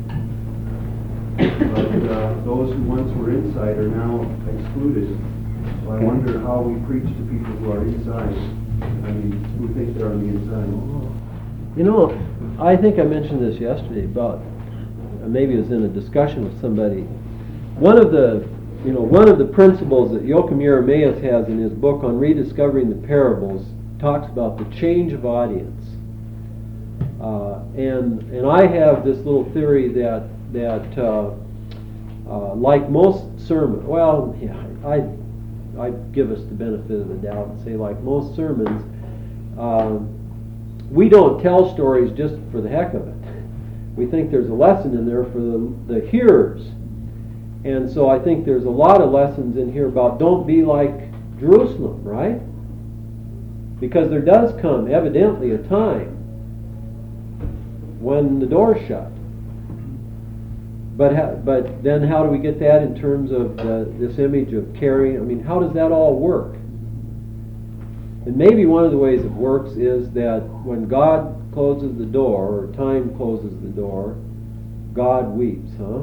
But uh, those who once were inside are now excluded. So I wonder how we preach to people who are inside. I mean, who think they're on the inside. You know, I think I mentioned this yesterday about, uh, maybe it was in a discussion with somebody. One of the, you know, one of the principles that Joachim Jeremias has in his book on rediscovering the parables talks about the change of audience. Uh, and and I have this little theory that that uh, uh, like most sermons, well, yeah, I I give us the benefit of the doubt and say like most sermons, uh, we don't tell stories just for the heck of it. We think there's a lesson in there for the, the hearers. And so I think there's a lot of lessons in here about don't be like Jerusalem, right? Because there does come, evidently, a time when the door's shut. But ha- but then how do we get that in terms of uh, this image of carrying? I mean, how does that all work? And maybe one of the ways it works is that when God closes the door, or time closes the door, God weeps, huh?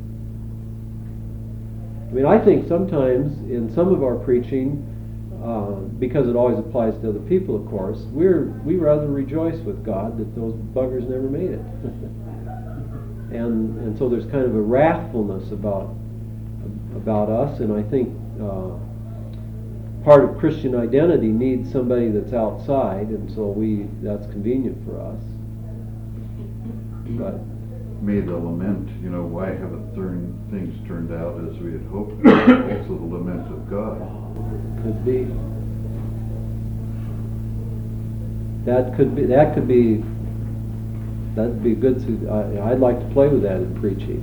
I mean, I think sometimes in some of our preaching, uh, because it always applies to other people, of course, we're we rather rejoice with God that those buggers never made it. and and so there's kind of a wrathfulness about about us, and I think uh, part of Christian identity needs somebody that's outside, and so we that's convenient for us. But Made the lament, you know, why haven't turn, things turned out as we had hoped? Also the lament of God. could be that could be that could be that'd be good to. I, I'd like to play with that in preaching.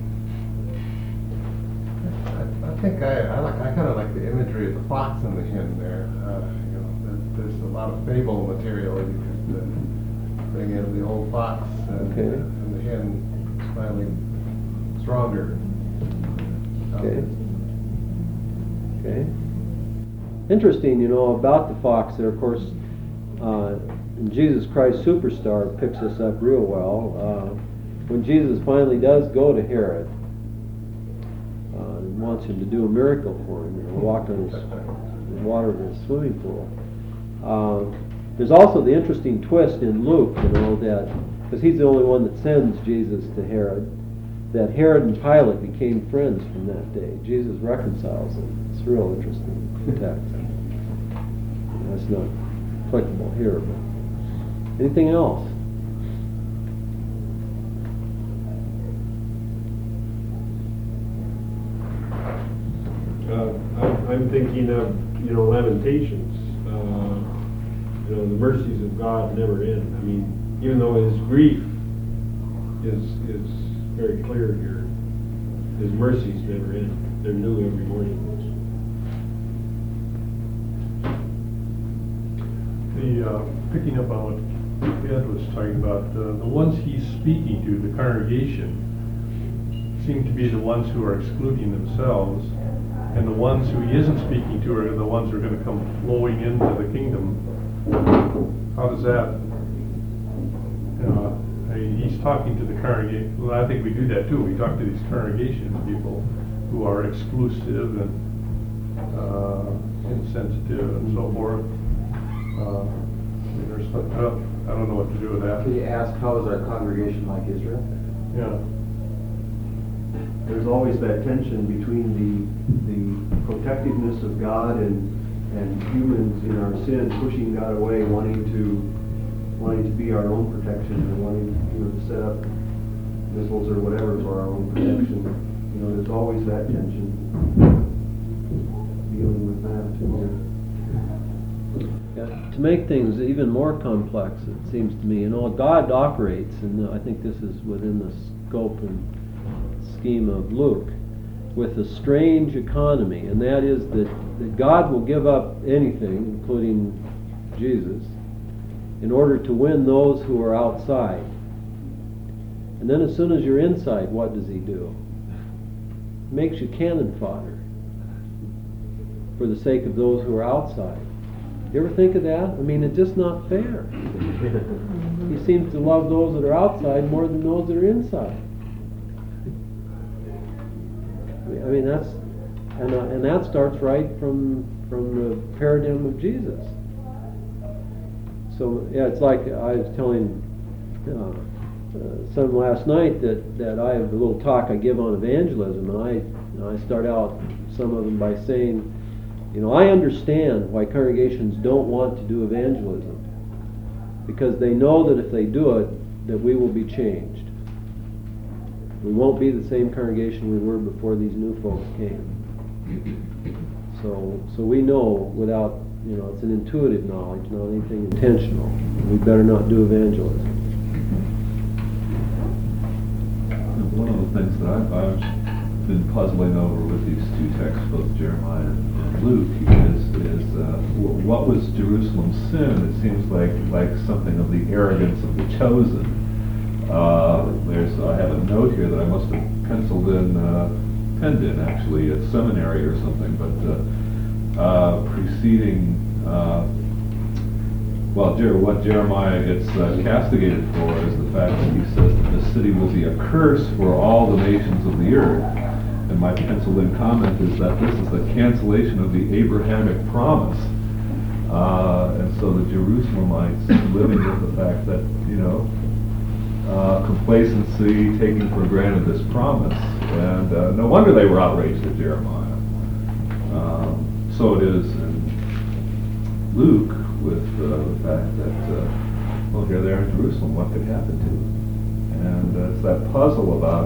I, I think I, I like, I kind of like the imagery of the fox and the hen there. Uh, you know, there, there's a lot of fable material you could uh, bring in the old fox and, Okay. uh, and the hen smiling stronger. Okay. Okay. Interesting, you know, about the fox there, of course, uh, Jesus Christ Superstar picks this up real well. Uh, when Jesus finally does go to Herod, uh, and wants him to do a miracle for him, you know, walk on his, the water of his swimming pool. Uh, there's also the interesting twist in Luke, you know, that, because he's the only one that sends Jesus to Herod, that Herod and Pilate became friends from that day. Jesus reconciles them. It's real interesting text. That's not applicable here, but anything else? Uh, I'm, I'm thinking of, you know, Lamentations. Uh, you know, the mercies of God never end. I mean, even though his grief is is very clear here, his mercies never end. They're new every morning. The, uh, picking up on what Ed was talking about, uh, the ones he's speaking to, the congregation, seem to be the ones who are excluding themselves, and the ones who he isn't speaking to are the ones who are going to come flowing into the kingdom. How does that, uh, I mean, he's talking to the congregation. Well, I think we do that too. We talk to these congregation people who are exclusive and uh, insensitive and so forth. Uh, there's, I don't, I don't know what to do with that. Can you ask, how is our congregation like Israel? Yeah. There's always that tension between the, the protectiveness of God and, and humans in our sin pushing God away, wanting to wanting to be our own protection, and wanting, you know, to set up missiles or whatever for our own protection. You know, there's always that tension. Dealing with that too. Yeah, to make things even more complex, it seems to me, you know, God operates, and I think this is within the scope and scheme of Luke, with a strange economy, and that is that, that God will give up anything, including Jesus, in order to win those who are outside. And then as soon as you're inside, what does he do? Makes you cannon fodder for the sake of those who are outside. You ever think of that? I mean, it's just not fair. He seems to love those that are outside more than those that are inside. I mean, that's and uh, and that starts right from from the paradigm of Jesus. So yeah, it's like I was telling uh, uh, some last night that, that I have a little talk I give on evangelism, and I you know, I start out some of them by saying, you know, I understand why congregations don't want to do evangelism, because they know that if they do it, that we will be changed. We won't be the same congregation we were before these new folks came. So, so we know without, you know, it's an intuitive knowledge, not anything intentional. We better not do evangelism. One of the things that I've, I've been puzzling over with these two texts, both Jeremiah and Luke, is, is uh, w- what was Jerusalem's sin? It seems like like something of the arrogance of the chosen. Uh, there's I have a note here that I must have penciled in, uh, penned in actually at seminary or something, but uh, uh, preceding, uh, well, Jer- what Jeremiah gets uh, castigated for is the fact that he says that the city will be a curse for all the nations of the earth. And my penciled in comment is that this is the cancellation of the Abrahamic promise. Uh, and so the Jerusalemites living with the fact that, you know, uh, complacency, taking for granted this promise, And uh, no wonder they were outraged at Jeremiah. Um, so it is in Luke with uh, the fact that, uh, well, here they are in Jerusalem, what could happen to them? And uh, it's that puzzle about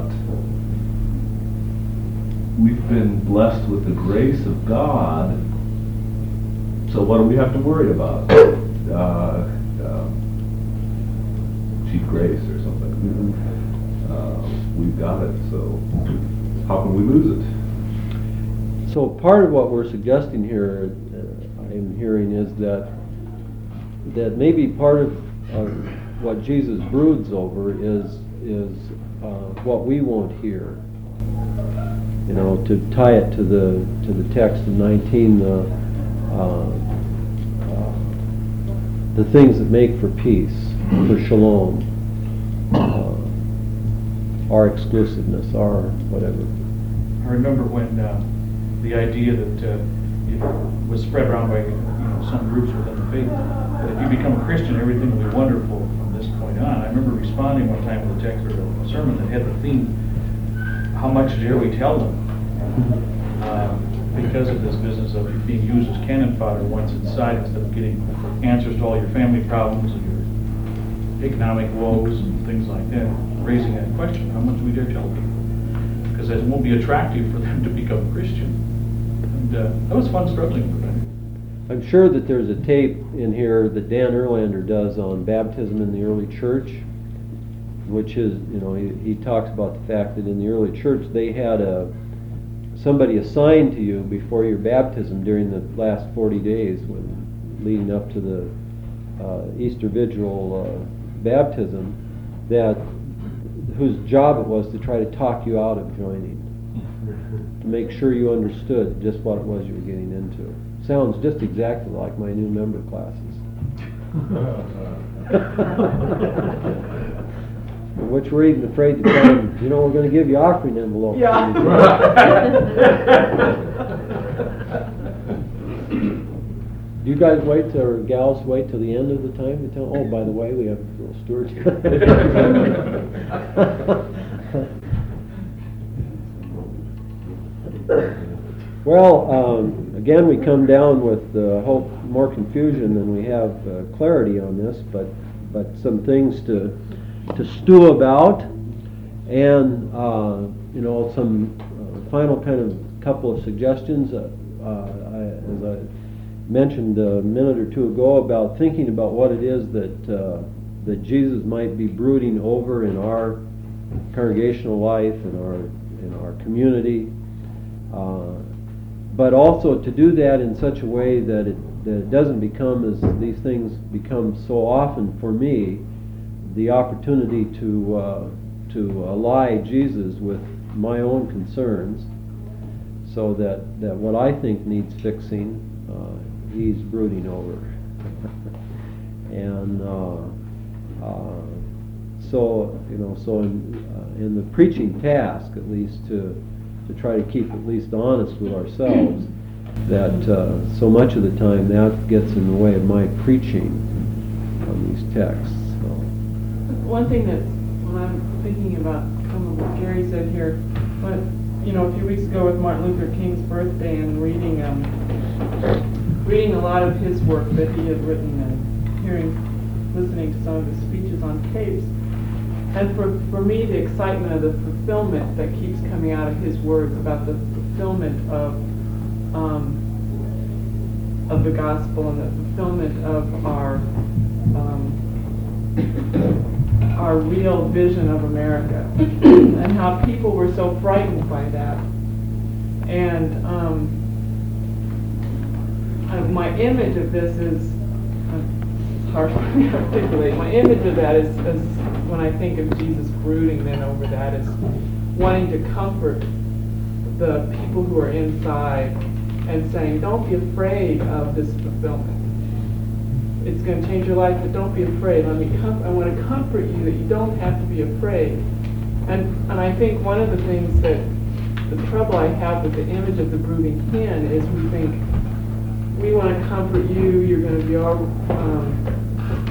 we've been blessed with the grace of God, so what do we have to worry about? Uh, um, cheap grace or something. Uh, we've got it, so how can we lose it? So part of what we're suggesting here, uh, I'm hearing, is that that maybe part of uh, what Jesus broods over is is uh, what we won't hear. You know, to tie it to the to the text in nineteen, the uh, uh, the things that make for peace, for shalom, uh, our exclusiveness, our whatever. I remember when uh, the idea that uh, it was spread around by you know, some groups within the faith, that if you become a Christian, everything will be wonderful from this point on. I remember responding one time with a text or a sermon that had the theme, how much dare we tell them? Um, because of this business of being used as cannon fodder once inside, instead of getting answers to all your family problems and your economic woes and things like that, raising that question, how much do we dare tell people? Because it won't be attractive for them to become Christian. And uh, that was fun struggling with that. I'm sure that there's a tape in here that Dan Erlander does on baptism in the early church, which is, you know, he, he talks about the fact that in the early church they had a somebody assigned to you before your baptism during the last forty days when leading up to the uh, Easter Vigil uh, baptism, that whose job it was to try to talk you out of joining, to make sure you understood just what it was you were getting into. Sounds just exactly like my new member classes. Which we're even afraid to tell them, you know, we're going to give you offering envelopes. Yeah. Do you guys wait till, or gals wait till the end of the time to tell? Oh, by the way, we have little stewards. Well, um, again, we come down with uh, hope more confusion than we have uh, clarity on this, but but some things to to stew about, and uh, you know, some uh, final kind of couple of suggestions. Uh, uh, I, as I mentioned a minute or two ago about thinking about what it is that uh, that Jesus might be brooding over in our congregational life, in our in our community, uh, but also to do that in such a way that it that it doesn't become, as these things become so often for me, the opportunity to uh, to ally Jesus with my own concerns, so that, that what I think needs fixing, uh, he's brooding over. And uh, uh, so, you know, so in, uh, in the preaching task, at least, to to try to keep at least honest with ourselves, that uh, so much of the time that gets in the way of my preaching on these texts. So. One thing that, when I'm thinking about some of what Gary said here, but you know, a few weeks ago with Martin Luther King's birthday and reading um, reading a lot of his work that he had written and hearing, listening to some of his speeches on tapes, and for for me the excitement of the fulfillment that keeps coming out of his words about the fulfillment of um, of the gospel and the fulfillment of our um, our real vision of America, and how people were so frightened by that. And um, uh, my image of this is, uh, it's hard for me to articulate, my image of that is, is when I think of Jesus brooding then over that, is wanting to comfort the people who are inside and saying, don't be afraid of this fulfillment. It's going to change your life, but don't be afraid. Let me com- I want to comfort you that you don't have to be afraid. And and I think one of the things that the trouble I have with the image of the brooding hen is we think we want to comfort you. You're going to be all. Um,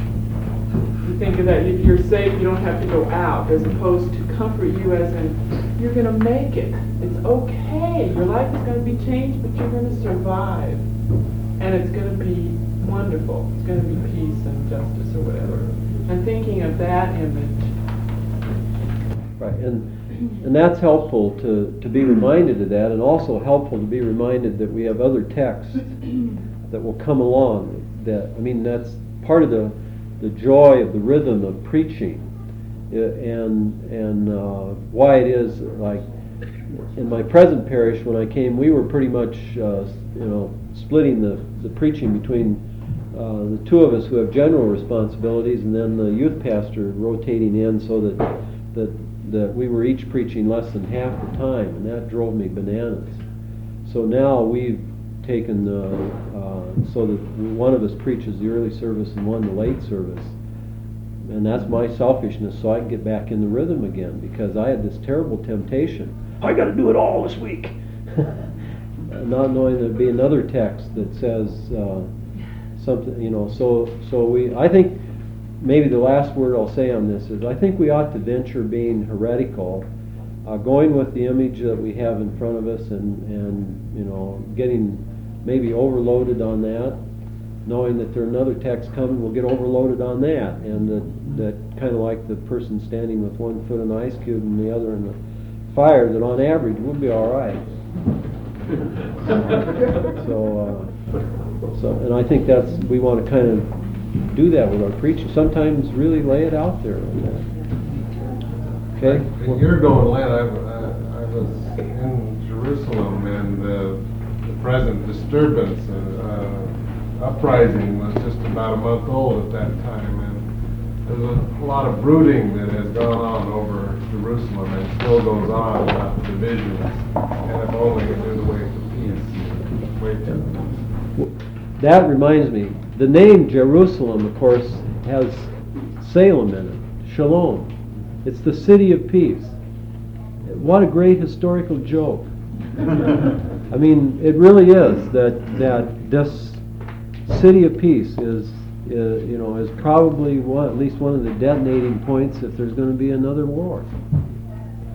you think of that you're safe. You don't have to go out, as opposed to comfort you as in you're gonna make it. It's okay. Your life is gonna be changed, but you're gonna survive. And it's gonna be wonderful. It's gonna be peace and justice or whatever. And thinking of that image. Right, and, and that's helpful to, to be reminded of that, and also helpful to be reminded that we have other texts that will come along. That, I mean, that's part of the, the joy of the rhythm of preaching, uh, and, and uh, why it is, like, in my present parish, when I came, we were pretty much, uh, you know, splitting the, the preaching between uh, the two of us who have general responsibilities, and then the youth pastor rotating in, so that that that we were each preaching less than half the time, and that drove me bananas. So now we've taken uh, uh, so that one of us preaches the early service and one the late service, and that's my selfishness, so I can get back in the rhythm again, because I had this terrible temptation. I got to do it all this week. Not knowing there'd be another text that says uh, something, you know. So, so we. I think maybe the last word I'll say on this is I think we ought to venture being heretical, uh, going with the image that we have in front of us, and and you know, getting maybe overloaded on that, knowing that there's another text coming, we'll get overloaded on that, and that that kind of like the person standing with one foot in the ice cube and the other in the fire, that on average we'll be all right. so, uh, so, and I think that's, we want to kind of do that with our preaching. Sometimes really lay it out there. Okay. A year ago in Lent, I, I, I was in Jerusalem, and the, the present disturbance and uh, uprising was just about a month old at that time, and there's a, a lot of brooding that has gone on over Jerusalem and still goes on about the divisions, and if only it knew the way to peace, way to. That reminds me, the name Jerusalem, of course, has Salem in it, Shalom. It's the city of peace. What a great historical joke. I mean, it really is that that this city of peace is, uh, you know, is probably one, at least one of the detonating points if there's going to be another war.